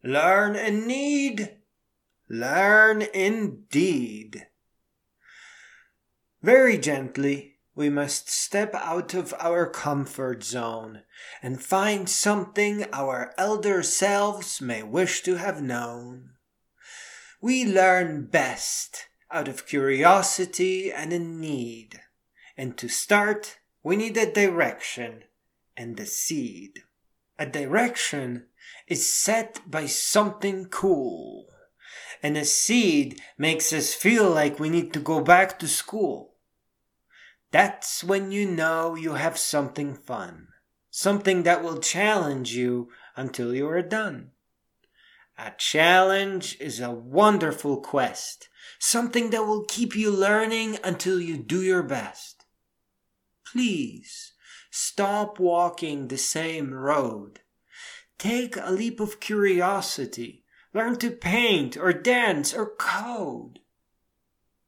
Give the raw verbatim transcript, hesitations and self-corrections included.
Learn in need, learn indeed. Very gently, we must step out of our comfort zone and find something our elder selves may wish to have known. We learn best out of curiosity and in need. And to start, we need a direction and a seed. A direction is set by something cool. And a seed makes us feel like we need to go back to school. That's when you know you have something fun. Something that will challenge you until you are done. A challenge is a wonderful quest. Something that will keep you learning until you do your best. Please, stop walking the same road. Take a leap of curiosity. Learn to paint or dance or code.